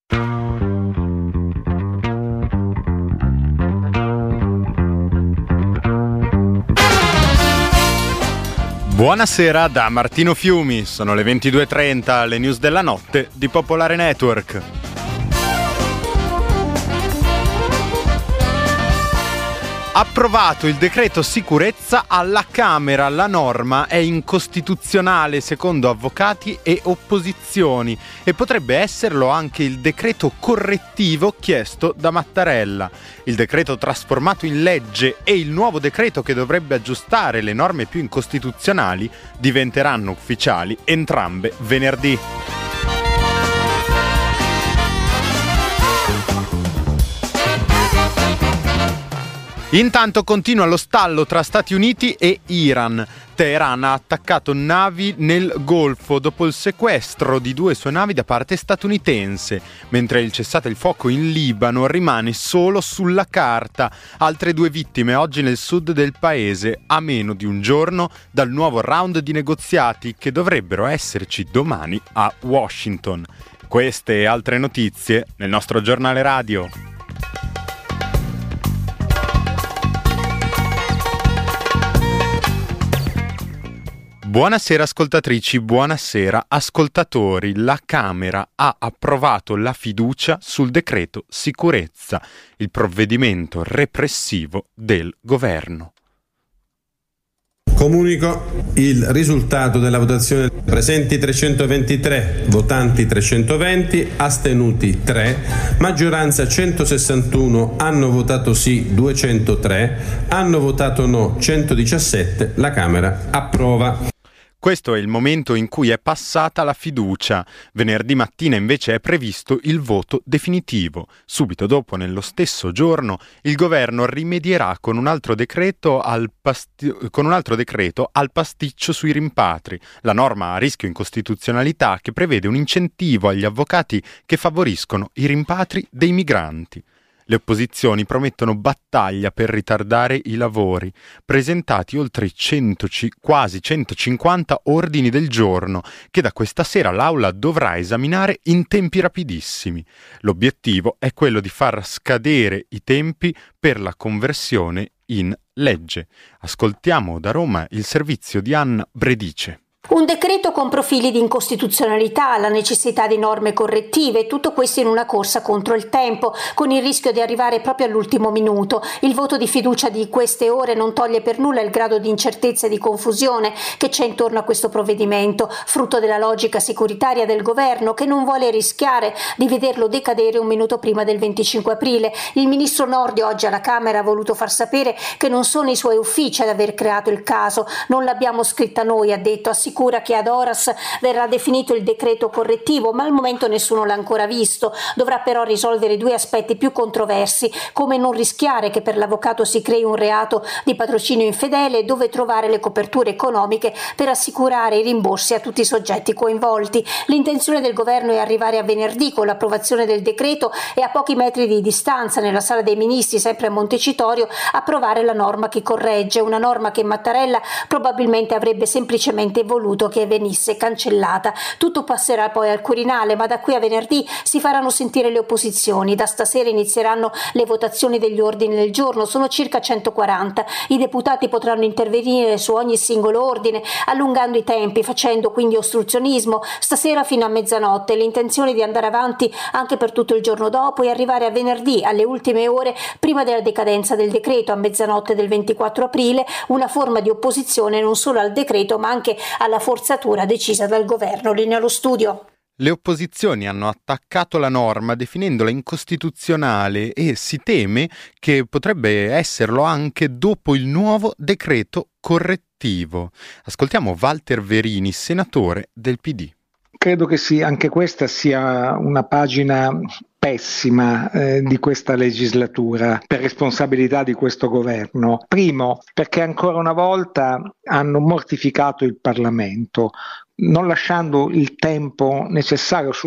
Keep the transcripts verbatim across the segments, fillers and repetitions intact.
Buonasera da Martino Fiumi, sono le ventidue e trenta, le news della notte di Popolare Network. Approvato il decreto sicurezza alla Camera, la norma è incostituzionale secondo avvocati e opposizioni e potrebbe esserlo anche il decreto correttivo chiesto da Mattarella. Il decreto trasformato in legge e il nuovo decreto che dovrebbe aggiustare le norme più incostituzionali diventeranno ufficiali entrambe venerdì. Intanto continua lo stallo tra Stati Uniti e Iran. Teheran ha attaccato navi nel Golfo dopo il sequestro di due sue navi da parte statunitense, mentre il cessate il fuoco in Libano rimane solo sulla carta. Altre due vittime oggi nel sud del paese, a meno di un giorno dal nuovo round di negoziati che dovrebbero esserci domani a Washington. Queste e altre notizie nel nostro giornale radio. Buonasera ascoltatrici, buonasera ascoltatori. La Camera ha approvato la fiducia sul decreto sicurezza, il provvedimento repressivo del governo. Comunico il risultato della votazione. Presenti trecentoventitré, votanti trecentoventi, astenuti tre, maggioranza centosessantuno, hanno votato sì duecentotré, hanno votato no centodiciassette, la Camera approva. Questo è il momento in cui è passata la fiducia. Venerdì mattina invece è previsto il voto definitivo. Subito dopo, nello stesso giorno, il governo rimedierà con un altro decreto al, pasti- con un altro decreto al pasticcio sui rimpatri, la norma a rischio incostituzionalità che prevede un incentivo agli avvocati che favoriscono i rimpatri dei migranti. Le opposizioni promettono battaglia per ritardare i lavori, presentati oltre cento, quasi centocinquanta ordini del giorno che da questa sera l'Aula dovrà esaminare in tempi rapidissimi. L'obiettivo è quello di far scadere i tempi per la conversione in legge. Ascoltiamo da Roma il servizio di Anna Bredice. Un decreto con profili di incostituzionalità, la necessità di norme correttive, tutto questo in una corsa contro il tempo, con il rischio di arrivare proprio all'ultimo minuto. Il voto di fiducia di queste ore non toglie per nulla il grado di incertezza e di confusione che c'è intorno a questo provvedimento, frutto della logica securitaria del governo che non vuole rischiare di vederlo decadere un minuto prima del venticinque aprile. Il ministro Nordio oggi alla Camera ha voluto far sapere che non sono i suoi uffici ad aver creato il caso, non l'abbiamo scritta noi, ha detto, assicurando che ad horas verrà definito il decreto correttivo, ma al momento nessuno l'ha ancora visto. Dovrà però risolvere due aspetti più controversi, come non rischiare che per l'avvocato si crei un reato di patrocinio infedele e dove trovare le coperture economiche per assicurare i rimborsi a tutti i soggetti coinvolti. L'intenzione del governo è arrivare a venerdì con l'approvazione del decreto e a pochi metri di distanza nella sala dei ministri, sempre a Montecitorio, approvare la norma che corregge, una norma che Mattarella probabilmente avrebbe semplicemente voluto che venisse cancellata. Tutto passerà poi al Quirinale, ma da qui a venerdì si faranno sentire le opposizioni. Da stasera inizieranno le votazioni degli ordini del giorno, sono circa centoquaranta. I deputati potranno intervenire su ogni singolo ordine, allungando i tempi, facendo quindi ostruzionismo stasera fino a mezzanotte. L'intenzione di andare avanti anche per tutto il giorno dopo e arrivare a venerdì alle ultime ore prima della decadenza del decreto, a mezzanotte del ventiquattro aprile, una forma di opposizione non solo al decreto ma anche alla forzatura decisa dal governo. Linea allo studio. Le opposizioni hanno attaccato la norma definendola incostituzionale e si teme che potrebbe esserlo anche dopo il nuovo decreto correttivo. Ascoltiamo Walter Verini, senatore del P D. Credo che sì, anche questa sia una pagina pessima eh, di questa legislatura per responsabilità di questo governo. Primo, perché ancora una volta hanno mortificato il Parlamento, non lasciando il tempo necessario su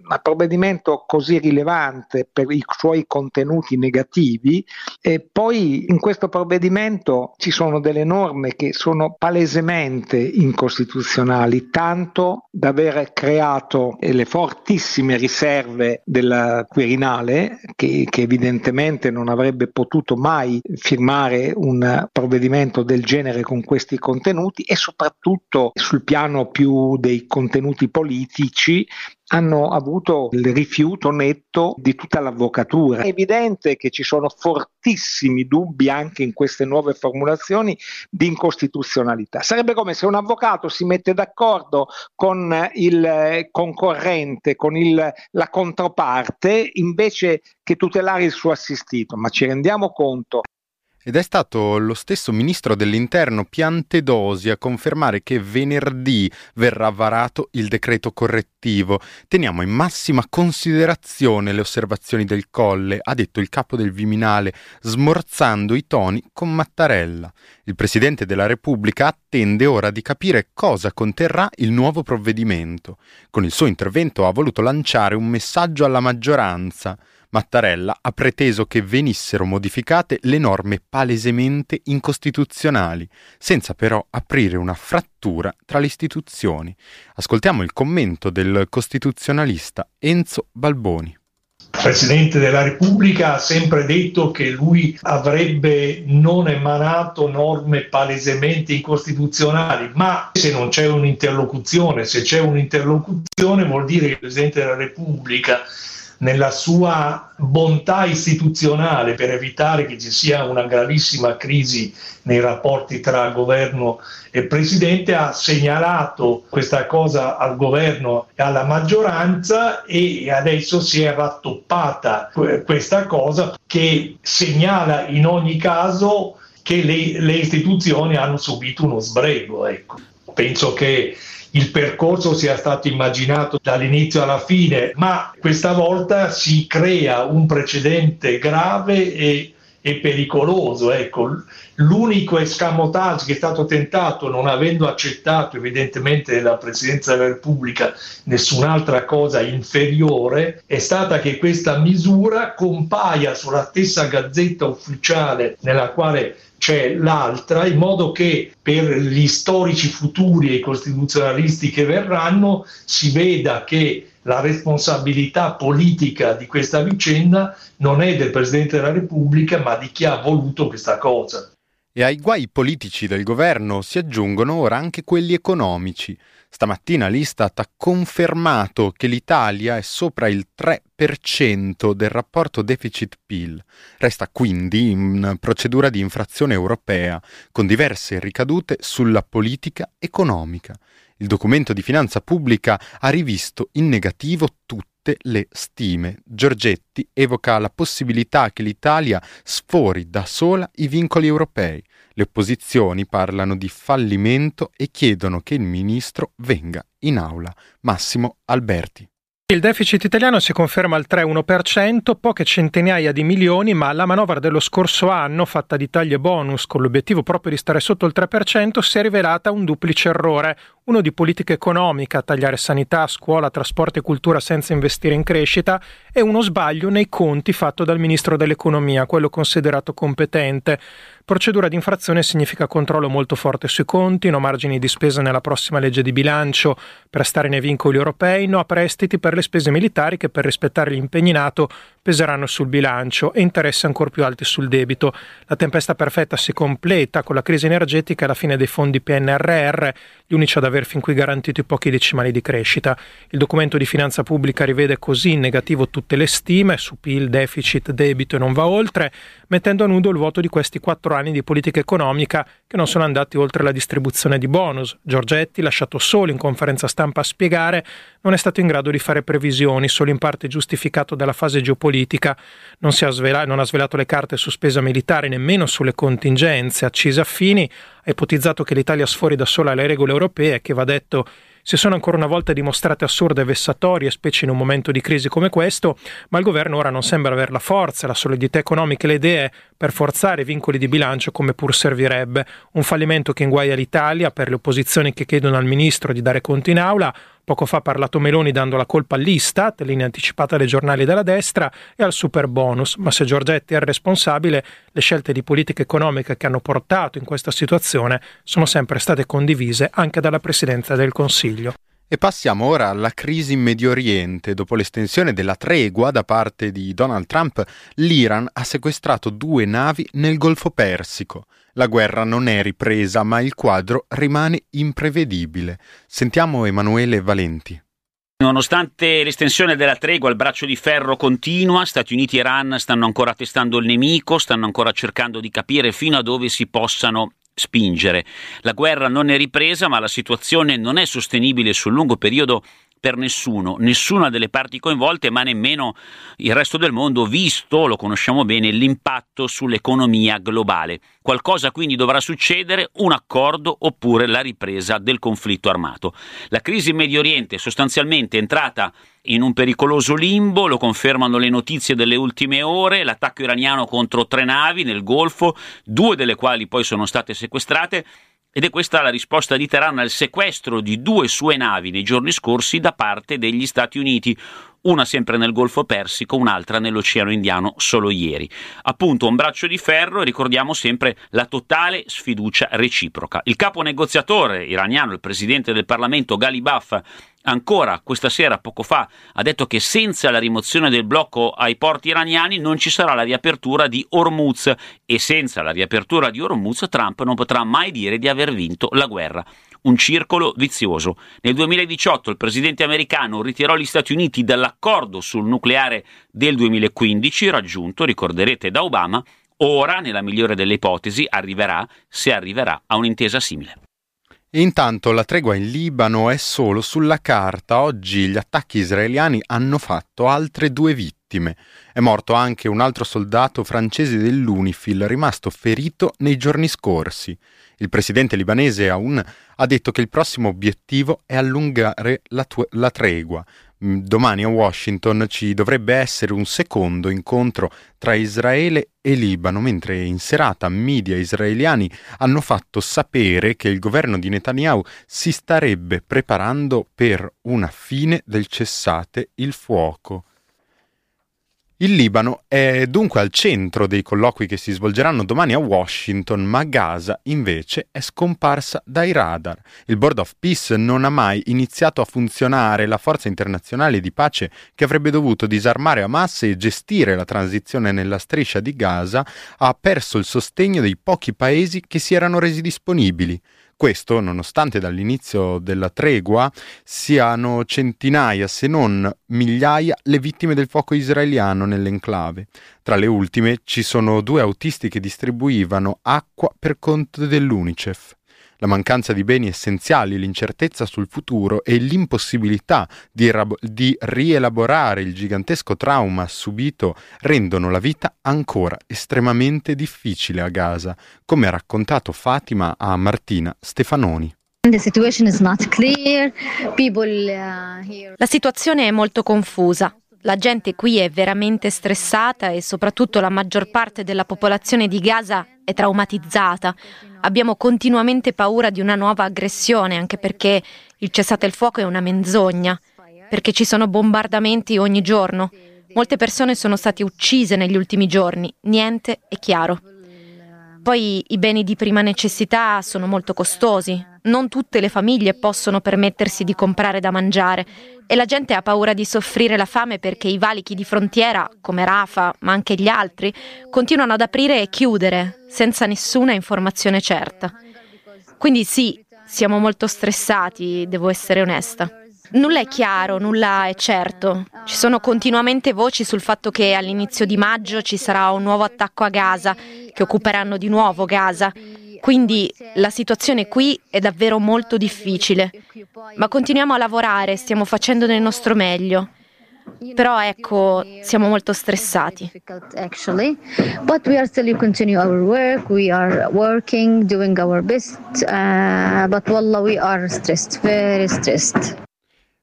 un provvedimento così rilevante per i suoi contenuti negativi, e poi in questo provvedimento ci sono delle norme che sono palesemente incostituzionali, tanto da aver creato le fortissime riserve del Quirinale, che, che evidentemente non avrebbe potuto mai firmare un provvedimento del genere con questi contenuti, e soprattutto sul piano più dei contenuti politici hanno avuto il rifiuto netto di tutta l'avvocatura. È evidente che ci sono fortissimi dubbi anche in queste nuove formulazioni di incostituzionalità. Sarebbe come se un avvocato si mette d'accordo con il concorrente, con il, la controparte, invece che tutelare il suo assistito. Ma ci rendiamo conto? Ed è stato lo stesso ministro dell'Interno Piantedosi a confermare che venerdì verrà varato il decreto correttivo. Teniamo in massima considerazione le osservazioni del Colle, ha detto il capo del Viminale, smorzando i toni con Mattarella. Il Presidente della Repubblica attende ora di capire cosa conterrà il nuovo provvedimento. Con il suo intervento ha voluto lanciare un messaggio alla maggioranza. Mattarella ha preteso che venissero modificate le norme palesemente incostituzionali, senza però aprire una frattura tra le istituzioni. Ascoltiamo il commento del costituzionalista Enzo Balboni. Il Presidente della Repubblica ha sempre detto che lui avrebbe non emanato norme palesemente incostituzionali, ma se non c'è un'interlocuzione, se c'è un'interlocuzione vuol dire che il Presidente della Repubblica, nella sua bontà istituzionale per evitare che ci sia una gravissima crisi nei rapporti tra governo e presidente, ha segnalato questa cosa al governo e alla maggioranza, e adesso si è rattoppata questa cosa che segnala in ogni caso che le, le istituzioni hanno subito uno sbrego. Ecco. Penso che il percorso sia stato immaginato dall'inizio alla fine, ma questa volta si crea un precedente grave e, e pericoloso. Ecco, l'unico escamotage che è stato tentato, non avendo accettato evidentemente la Presidenza della Repubblica nessun'altra cosa inferiore, è stata che questa misura compaia sulla stessa Gazzetta Ufficiale nella quale c'è l'altra, in modo che per gli storici futuri e i costituzionalisti che verranno si veda che la responsabilità politica di questa vicenda non è del Presidente della Repubblica, ma di chi ha voluto questa cosa. E ai guai politici del governo si aggiungono ora anche quelli economici. Stamattina l'Istat ha confermato che l'Italia è sopra il tre per cento del rapporto deficit-P I L. Resta quindi in procedura di infrazione europea, con diverse ricadute sulla politica economica. Il documento di finanza pubblica ha rivisto in negativo tutte le stime. Giorgetti evoca la possibilità che l'Italia sfori da sola i vincoli europei. Le opposizioni parlano di fallimento e chiedono che il ministro venga in aula. Massimo Alberti. Il deficit italiano si conferma al tre virgola uno per cento, poche centinaia di milioni, ma la manovra dello scorso anno, fatta di tagli e bonus con l'obiettivo proprio di stare sotto il tre per cento, si è rivelata un duplice errore. Uno di politica economica, tagliare sanità, scuola, trasporto e cultura senza investire in crescita, e uno sbaglio nei conti fatto dal ministro dell'economia, quello considerato competente. Procedura di infrazione significa controllo molto forte sui conti, no margini di spesa nella prossima legge di bilancio per stare nei vincoli europei, no a prestiti per le spese militari che per rispettare gli impegni NATO peseranno sul bilancio, e interessi ancora più alti sul debito. La tempesta perfetta si completa con la crisi energetica e la fine dei fondi P N R R, gli unici ad aver fin qui garantito i pochi decimali di crescita. Il documento di finanza pubblica rivede così in negativo tutte le stime su P I L, deficit, debito e non va oltre, mettendo a nudo il vuoto di questi quattro anni di politica economica che non sono andati oltre la distribuzione di bonus. Giorgetti, lasciato solo in conferenza stampa a spiegare, non è stato in grado di fare previsioni, solo in parte giustificato dalla fase geopolitica. Non, si ha svela- non ha svelato le carte su spesa militare, nemmeno sulle contingenze. Accise affini, ha ipotizzato che l'Italia sfori da sola le regole europee, che va detto si sono ancora una volta dimostrate assurde e vessatorie, specie in un momento di crisi come questo, ma il governo ora non sembra avere la forza, la solidità economica e le idee per forzare i vincoli di bilancio come pur servirebbe. Un fallimento che inguaia l'Italia per le opposizioni che chiedono al ministro di dare conti in aula, Poco fa ha parlato Meloni dando la colpa all'Istat, linea anticipata dai giornali della destra, e al super bonus, ma se Giorgetti è il responsabile, le scelte di politica economica che hanno portato in questa situazione sono sempre state condivise anche dalla Presidenza del Consiglio. E passiamo ora alla crisi in Medio Oriente. Dopo l'estensione della tregua da parte di Donald Trump, l'Iran ha sequestrato due navi nel Golfo Persico. La guerra non è ripresa, ma il quadro rimane imprevedibile. Sentiamo Emanuele Valenti. Nonostante l'estensione della tregua, il braccio di ferro continua, Stati Uniti e Iran stanno ancora testando il nemico, stanno ancora cercando di capire fino a dove si possano spingere. La guerra non è ripresa, ma la situazione non è sostenibile sul lungo periodo per nessuno, nessuna delle parti coinvolte, ma nemmeno il resto del mondo, visto, lo conosciamo bene, l'impatto sull'economia globale. Qualcosa quindi dovrà succedere, un accordo oppure la ripresa del conflitto armato. La crisi in Medio Oriente è sostanzialmente entrata in un pericoloso limbo, lo confermano le notizie delle ultime ore, l'attacco iraniano contro tre navi nel Golfo, due delle quali poi sono state sequestrate, ed è questa la risposta di Teheran al sequestro di due sue navi nei giorni scorsi da parte degli Stati Uniti, una sempre nel Golfo Persico, un'altra nell'Oceano Indiano solo ieri. Appunto un braccio di ferro, e ricordiamo sempre la totale sfiducia reciproca. Il capo negoziatore iraniano, il presidente del Parlamento Ghalibaf, ancora questa sera, poco fa, ha detto che senza la rimozione del blocco ai porti iraniani non ci sarà la riapertura di Hormuz, e senza la riapertura di Hormuz Trump non potrà mai dire di aver vinto la guerra. Un circolo vizioso. Nel duemiladiciotto il presidente americano ritirò gli Stati Uniti dall'accordo sul nucleare del duemilaquindici raggiunto, ricorderete, da Obama. Ora, nella migliore delle ipotesi, arriverà, se arriverà, a un'intesa simile. E intanto la tregua in Libano è solo sulla carta. Oggi gli attacchi israeliani hanno fatto altre due vittime. È morto anche un altro soldato francese dell'UNIFIL, rimasto ferito nei giorni scorsi. Il presidente libanese Aoun ha detto che il prossimo obiettivo è allungare la, tu- la tregua. Domani a Washington ci dovrebbe essere un secondo incontro tra Israele e Libano, mentre in serata media israeliani hanno fatto sapere che il governo di Netanyahu si starebbe preparando per una fine del cessate il fuoco. Il Libano è dunque al centro dei colloqui che si svolgeranno domani a Washington, ma Gaza invece è scomparsa dai radar. Il Board of Peace non ha mai iniziato a funzionare. La forza internazionale di pace che avrebbe dovuto disarmare Hamas e gestire la transizione nella striscia di Gaza ha perso il sostegno dei pochi paesi che si erano resi disponibili. Questo nonostante dall'inizio della tregua siano centinaia, se non migliaia, le vittime del fuoco israeliano nell'enclave. Tra le ultime ci sono due autisti che distribuivano acqua per conto dell'UNICEF. La mancanza di beni essenziali, l'incertezza sul futuro e l'impossibilità di, rab- di rielaborare il gigantesco trauma subito rendono la vita ancora estremamente difficile a Gaza, come ha raccontato Fatima a Martina Stefanoni. La situazione è molto confusa. La gente qui è veramente stressata e soprattutto la maggior parte della popolazione di Gaza è traumatizzata. Abbiamo continuamente paura di una nuova aggressione, anche perché il cessate il fuoco è una menzogna, perché ci sono bombardamenti ogni giorno. Molte persone sono state uccise negli ultimi giorni, niente è chiaro. Poi i beni di prima necessità sono molto costosi, non tutte le famiglie possono permettersi di comprare da mangiare e la gente ha paura di soffrire la fame perché i valichi di frontiera, come Rafah, ma anche gli altri, continuano ad aprire e chiudere senza nessuna informazione certa. Quindi sì, siamo molto stressati, devo essere onesta. Nulla è chiaro, nulla è certo. Ci sono continuamente voci sul fatto che all'inizio di maggio ci sarà un nuovo attacco a Gaza, che occuperanno di nuovo Gaza. Quindi la situazione qui è davvero molto difficile. Ma continuiamo a lavorare, stiamo facendo del nostro meglio. Però ecco, siamo molto stressati. But we are still continue our work, we are working, doing our best, uh, but wallah we are stressed, very stressed.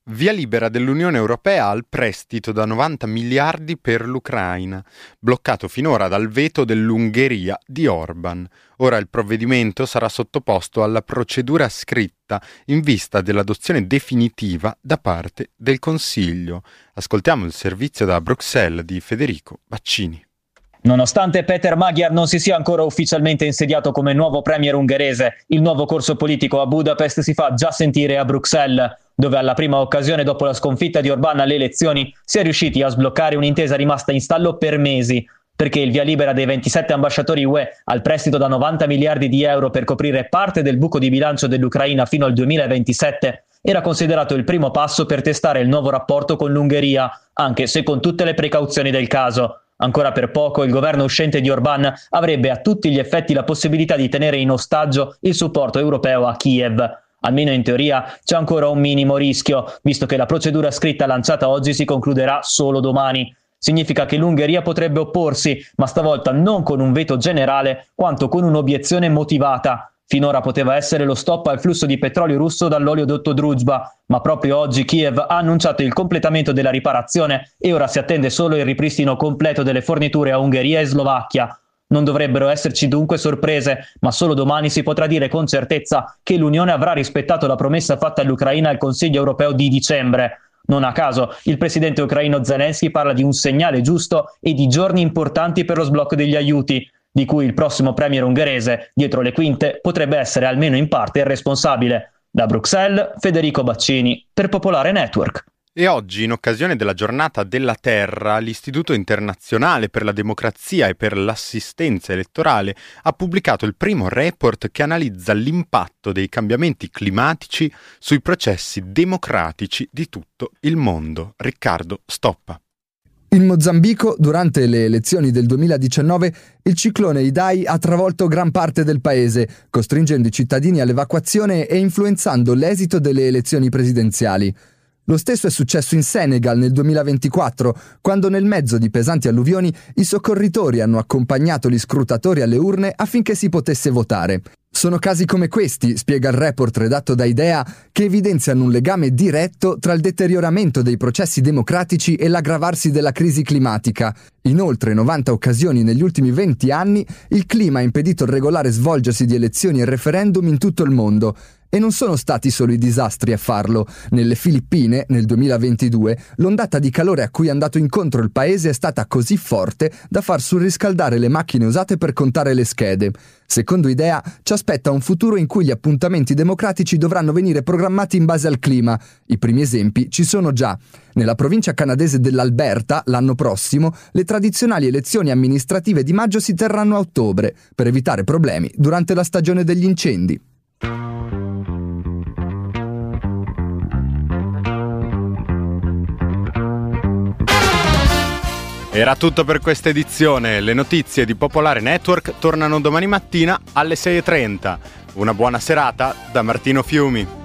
Via libera dell'Unione Europea al prestito da novanta miliardi per l'Ucraina, bloccato finora dal veto dell'Ungheria di Orban. Ora il provvedimento sarà sottoposto alla procedura scritta in vista dell'adozione definitiva da parte del Consiglio. Ascoltiamo il servizio da Bruxelles di Federico Baccini. Nonostante Peter Magyar non si sia ancora ufficialmente insediato come nuovo premier ungherese, il nuovo corso politico a Budapest si fa già sentire a Bruxelles, dove alla prima occasione dopo la sconfitta di Orbán alle elezioni si è riusciti a sbloccare un'intesa rimasta in stallo per mesi, perché il via libera dei ventisette ambasciatori U E al prestito da novanta miliardi di euro per coprire parte del buco di bilancio dell'Ucraina fino al duemilaventisette era considerato il primo passo per testare il nuovo rapporto con l'Ungheria, anche se con tutte le precauzioni del caso. Ancora per poco il governo uscente di Orbán avrebbe a tutti gli effetti la possibilità di tenere in ostaggio il supporto europeo a Kiev. Almeno in teoria c'è ancora un minimo rischio, visto che la procedura scritta lanciata oggi si concluderà solo domani. Significa che l'Ungheria potrebbe opporsi, ma stavolta non con un veto generale, quanto con un'obiezione motivata. Finora poteva essere lo stop al flusso di petrolio russo dall'oleodotto Druzhba, ma proprio oggi Kiev ha annunciato il completamento della riparazione e ora si attende solo il ripristino completo delle forniture a Ungheria e Slovacchia. Non dovrebbero esserci dunque sorprese, ma solo domani si potrà dire con certezza che l'Unione avrà rispettato la promessa fatta all'Ucraina al Consiglio europeo di dicembre. Non a caso, il presidente ucraino Zelensky parla di un segnale giusto e di giorni importanti per lo sblocco degli aiuti, di cui il prossimo premier ungherese, dietro le quinte, potrebbe essere almeno in parte il responsabile. Da Bruxelles, Federico Baccini, per Popolare Network. E oggi, in occasione della Giornata della Terra, l'Istituto Internazionale per la Democrazia e per l'Assistenza Elettorale ha pubblicato il primo report che analizza l'impatto dei cambiamenti climatici sui processi democratici di tutto il mondo. Riccardo Stoppa. In Mozambico, durante le elezioni del duemiladiciannove, il ciclone Idai ha travolto gran parte del paese, costringendo i cittadini all'evacuazione e influenzando l'esito delle elezioni presidenziali. Lo stesso è successo in Senegal nel duemilaventiquattro, quando nel mezzo di pesanti alluvioni i soccorritori hanno accompagnato gli scrutatori alle urne affinché si potesse votare. Sono casi come questi, spiega il report redatto da Idea, che evidenziano un legame diretto tra il deterioramento dei processi democratici e l'aggravarsi della crisi climatica. In oltre novanta occasioni negli ultimi venti anni, il clima ha impedito il regolare svolgersi di elezioni e referendum in tutto il mondo. E non sono stati solo i disastri a farlo. Nelle Filippine, nel duemilaventidue, l'ondata di calore a cui è andato incontro il paese è stata così forte da far surriscaldare le macchine usate per contare le schede. Secondo Idea, ci aspetta un futuro in cui gli appuntamenti democratici dovranno venire programmati in base al clima. I primi esempi ci sono già. Nella provincia canadese dell'Alberta, l'anno prossimo, le tradizionali elezioni amministrative di maggio si terranno a ottobre, per evitare problemi durante la stagione degli incendi. Era tutto per questa edizione. Le notizie di Popolare Network tornano domani mattina alle sei e trenta. Una buona serata da Martino Fiumi.